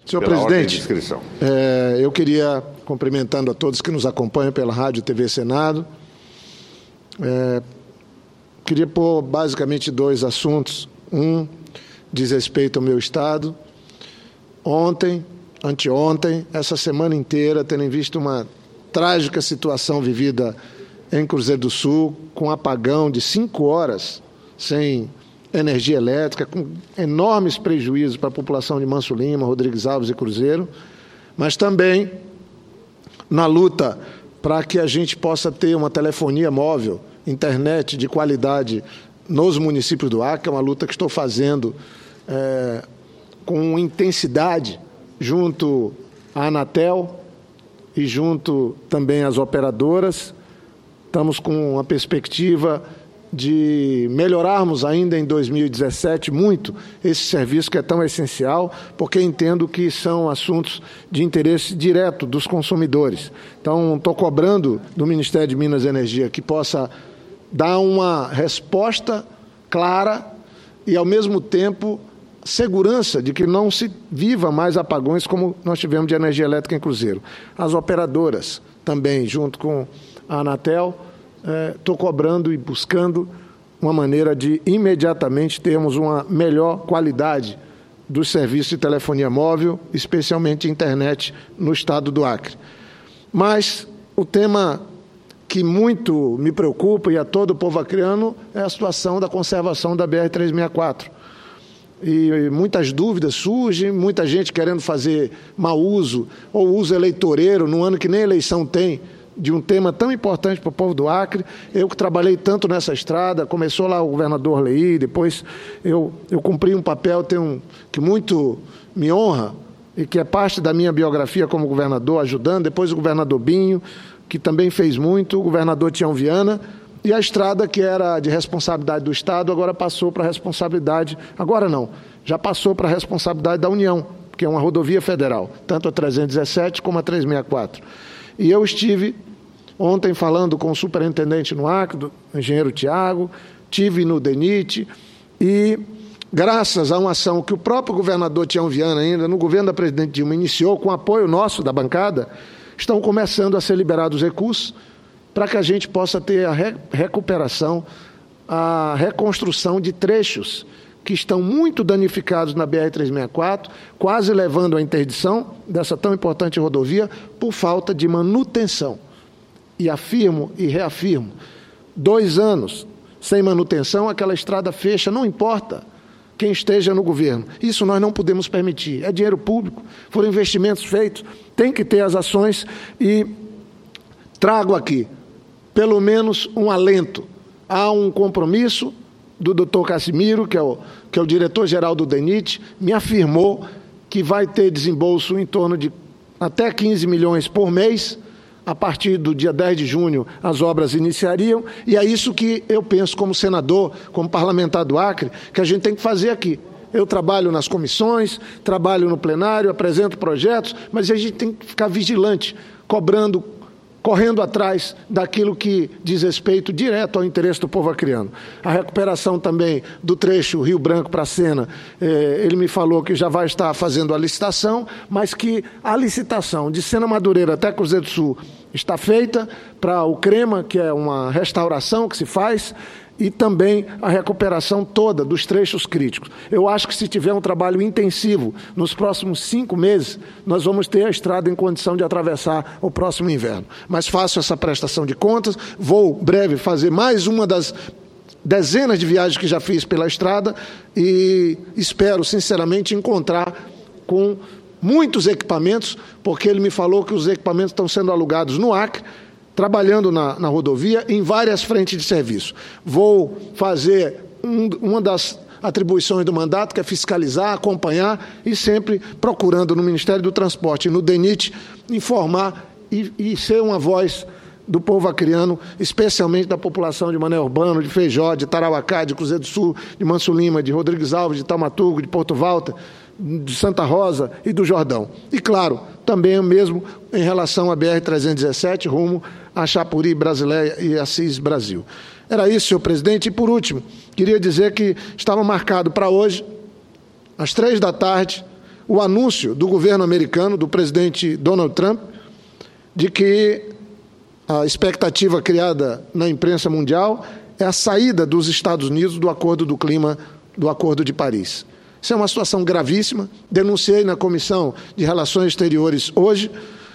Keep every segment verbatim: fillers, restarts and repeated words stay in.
Senhor pela ordem de presidente, inscrição. É, eu queria, cumprimentando a todos que nos acompanham pela Rádio e T V Senado, é, queria pôr basicamente dois assuntos. Um diz respeito ao meu estado. Ontem, anteontem, essa semana inteira, tendo visto uma trágica situação vivida em Cruzeiro do Sul, com apagão de cinco horas sem energia elétrica, com enormes prejuízos para a população de Manso Lima, Rodrigues Alves e Cruzeiro, mas também na luta para que a gente possa ter uma telefonia móvel, internet de qualidade nos municípios do Acre, é uma luta que estou fazendo é, com intensidade junto à Anatel e junto também às operadoras. Estamos com uma perspectiva de melhorarmos ainda em dois mil e dezessete muito esse serviço que é tão essencial, porque entendo que são assuntos de interesse direto dos consumidores. Então, estou cobrando do Ministério de Minas e Energia que possa dar uma resposta clara e, ao mesmo tempo, segurança de que não se viva mais apagões como nós tivemos de energia elétrica em Cruzeiro. As operadoras também, junto com a Anatel, estou é, cobrando e buscando uma maneira de imediatamente termos uma melhor qualidade dos serviços de telefonia móvel, especialmente internet, no estado do Acre. Mas o tema que muito me preocupa, e a todo o povo acreano, é a situação da conservação da B R trezentos e sessenta e quatro. E muitas dúvidas surgem, muita gente querendo fazer mau uso ou uso eleitoreiro, num ano que nem eleição tem, de um tema tão importante para o povo do Acre. Eu que trabalhei tanto nessa estrada, começou lá o governador Leí, depois eu, eu cumpri um papel tenho um, que muito me honra e que é parte da minha biografia como governador, ajudando, depois o governador Binho, que também fez muito, o governador Tião Viana, e a estrada que era de responsabilidade do Estado, agora passou para a responsabilidade, agora não, já passou para a responsabilidade da União, que é uma rodovia federal, tanto a trezentos e dezessete como a trezentos e sessenta e quatro. E eu estive ontem falando com o superintendente no Acre, do engenheiro Tiago, tive no DENIT, e graças a uma ação que o próprio governador Tião Viana, ainda no governo da presidente Dilma, iniciou com apoio nosso da bancada, estão começando a ser liberados recursos para que a gente possa ter a re recuperação, a reconstrução de trechos que estão muito danificados na B R trezentos e sessenta e quatro, quase levando à interdição dessa tão importante rodovia por falta de manutenção. E afirmo e reafirmo, dois anos sem manutenção, aquela estrada fecha, não importa quem esteja no governo. Isso nós não podemos permitir. É dinheiro público, foram investimentos feitos, tem que ter as ações e trago aqui, pelo menos, um alento. Há um compromisso do doutor Cassimiro, que é o, que é o diretor-geral do DENIT, me afirmou que vai ter desembolso em torno de até quinze milhões por mês. A partir do dia dez de junho, as obras iniciariam, e é isso que eu penso como senador, como parlamentar do Acre, que a gente tem que fazer aqui. Eu trabalho nas comissões, trabalho no plenário, apresento projetos, mas a gente tem que ficar vigilante, cobrando, correndo atrás daquilo que diz respeito direto ao interesse do povo acreano. A recuperação também do trecho Rio Branco para Sena, eh, ele me falou que já vai estar fazendo a licitação, mas que a licitação de Sena Madureira até Cruzeiro do Sul está feita para o CREMA, que é uma restauração que se faz, e também a recuperação toda dos trechos críticos. Eu acho que se tiver um trabalho intensivo nos próximos cinco meses, nós vamos ter a estrada em condição de atravessar o próximo inverno. Mas faço essa prestação de contas, vou breve fazer mais uma das dezenas de viagens que já fiz pela estrada e espero, sinceramente, encontrar com muitos equipamentos, porque ele me falou que os equipamentos estão sendo alugados no Acre, trabalhando na, na rodovia, em várias frentes de serviço. Vou fazer um, uma das atribuições do mandato, que é fiscalizar, acompanhar e sempre procurando no Ministério do Transporte e no DENIT informar e, e ser uma voz do povo acreano, especialmente da população de Mané Urbano, de Feijó, de Tarauacá, de Cruzeiro do Sul, de Manso Lima, de Rodrigues Alves, de Taumaturgo, de Porto Valta, de Santa Rosa e do Jordão. E, claro, também o mesmo em relação à B R trezentos e dezessete, rumo a Chapuri, Brasileia e Assis, Brasil. Era isso, senhor presidente. E, por último, queria dizer que estava marcado para hoje, às três da tarde, o anúncio do governo americano, do presidente Donald Trump, de que a expectativa criada na imprensa mundial é a saída dos Estados Unidos do Acordo do Clima, do Acordo de Paris. Isso é uma situação gravíssima. Denunciei na Comissão de Relações Exteriores hoje.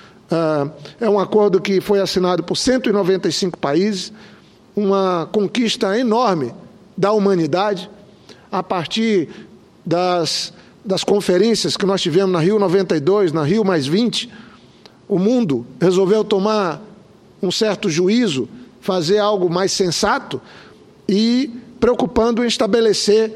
É um acordo que foi assinado por cento e noventa e cinco países, uma conquista enorme da humanidade, a partir das, das conferências que nós tivemos na Rio noventa e dois, na Rio mais vinte, o mundo resolveu tomar um certo juízo, fazer algo mais sensato e preocupando em estabelecer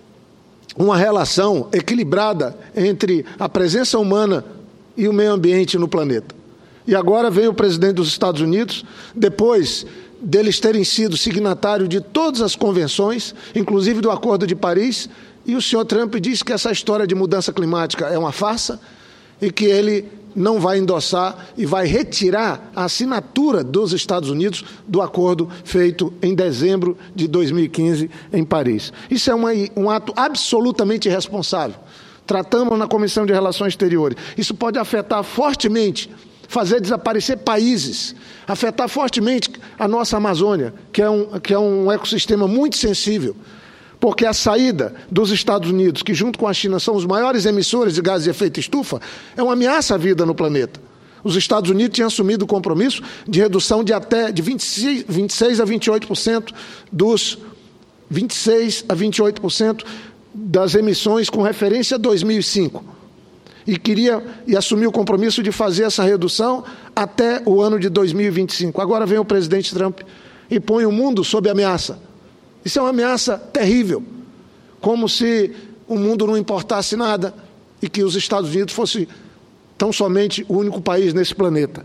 uma relação equilibrada entre a presença humana e o meio ambiente no planeta. E agora vem o presidente dos Estados Unidos, depois deles terem sido signatários de todas as convenções, inclusive do Acordo de Paris, e o senhor Trump diz que essa história de mudança climática é uma farsa e que ele não vai endossar e vai retirar a assinatura dos Estados Unidos do acordo feito em dezembro de dois mil e quinze em Paris. Isso é uma, um ato absolutamente irresponsável. Tratamos na Comissão de Relações Exteriores. Isso pode afetar fortemente, fazer desaparecer países, afetar fortemente a nossa Amazônia, que é um, que é um ecossistema muito sensível, porque a saída dos Estados Unidos, que junto com a China são os maiores emissores de gases de efeito estufa, é uma ameaça à vida no planeta. Os Estados Unidos tinham assumido o compromisso de redução de até de vinte e seis a vinte e oito por cento dos vinte e seis a vinte e oito por cento das emissões com referência a dois mil e cinco. E queria e assumiu o compromisso de fazer essa redução até o ano de dois mil e vinte e cinco. Agora vem o presidente Trump e põe o mundo sob ameaça. Isso é uma ameaça terrível, como se o mundo não importasse nada e que os Estados Unidos fosse tão somente o único país nesse planeta.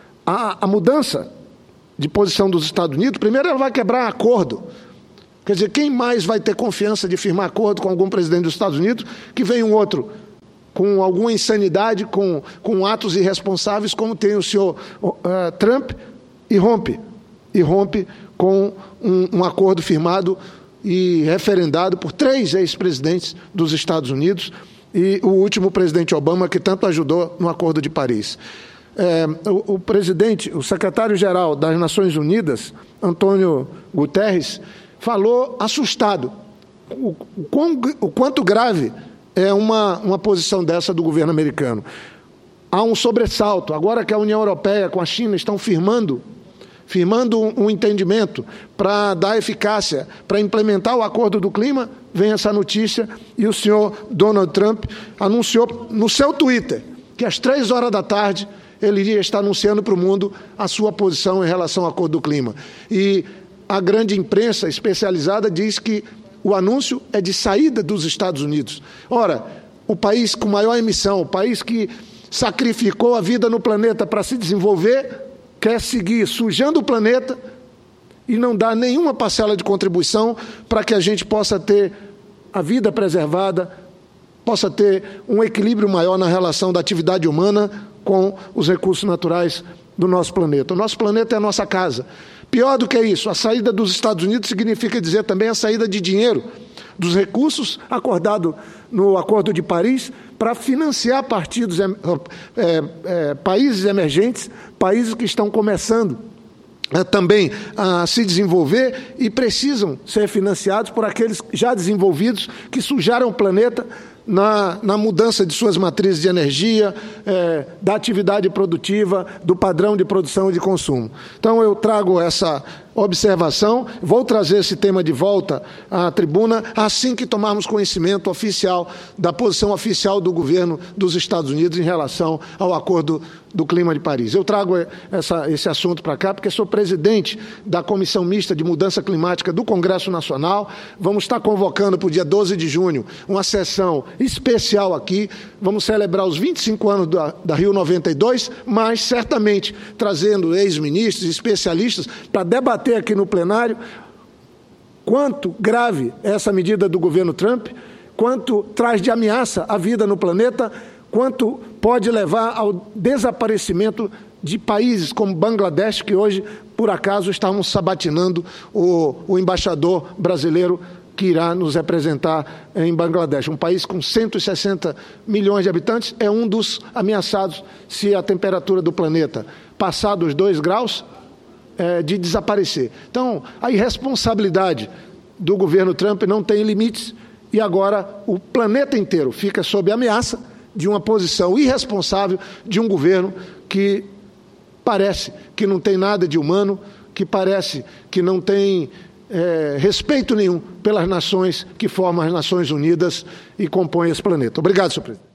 A, a mudança de posição dos Estados Unidos, primeiro ela vai quebrar acordo. Quer dizer, quem mais vai ter confiança de firmar acordo com algum presidente dos Estados Unidos que vem um outro com alguma insanidade, com, com atos irresponsáveis, como tem o senhor uh, Trump, e rompe, e rompe com um, um acordo firmado e referendado por três ex-presidentes dos Estados Unidos e o último presidente Obama, que tanto ajudou no Acordo de Paris. É, o, o presidente, o secretário-geral das Nações Unidas, Antônio Guterres, falou assustado o, o, quão, o quanto grave é uma, uma posição dessa do governo americano. Há um sobressalto, agora que a União Europeia com a China estão firmando firmando um entendimento para dar eficácia, para implementar o Acordo do Clima, vem essa notícia e o senhor Donald Trump anunciou no seu Twitter que às três horas da tarde ele iria estar anunciando para o mundo a sua posição em relação ao Acordo do Clima. E a grande imprensa especializada diz que o anúncio é de saída dos Estados Unidos. Ora, o país com maior emissão, o país que sacrificou a vida no planeta para se desenvolver, quer seguir sujando o planeta e não dar nenhuma parcela de contribuição para que a gente possa ter a vida preservada, possa ter um equilíbrio maior na relação da atividade humana com os recursos naturais do nosso planeta. O nosso planeta é a nossa casa. Pior do que isso, a saída dos Estados Unidos significa dizer também a saída de dinheiro, dos recursos acordados no Acordo de Paris para financiar partidos, é, é, é, países emergentes, países que estão começando é, também a se desenvolver e precisam ser financiados por aqueles já desenvolvidos que sujaram o planeta na, na mudança de suas matrizes de energia, é, da atividade produtiva, do padrão de produção e de consumo. Então, eu trago essa observação, vou trazer esse tema de volta à tribuna assim que tomarmos conhecimento oficial da posição oficial do governo dos Estados Unidos em relação ao Acordo do Clima de Paris. Eu trago essa, esse assunto para cá porque sou presidente da Comissão Mista de Mudança Climática do Congresso Nacional. Vamos estar convocando para o dia doze de junho uma sessão especial aqui. Vamos celebrar os vinte e cinco anos da, da Rio noventa e dois, mas certamente trazendo ex-ministros, especialistas, para debater aqui no plenário quanto grave é essa medida do governo Trump, quanto traz de ameaça à vida no planeta, quanto pode levar ao desaparecimento de países como Bangladesh, que hoje, por acaso, estamos sabatinando o, o embaixador brasileiro que irá nos representar em Bangladesh. Um país com cento e sessenta milhões de habitantes é um dos ameaçados se a temperatura do planeta passar dos dois graus, é, de desaparecer. Então, a irresponsabilidade do governo Trump não tem limites e agora o planeta inteiro fica sob ameaça de uma posição irresponsável de um governo que parece que não tem nada de humano, que parece que não tem é, respeito nenhum pelas nações que formam as Nações Unidas e compõem esse planeta. Obrigado, senhor presidente.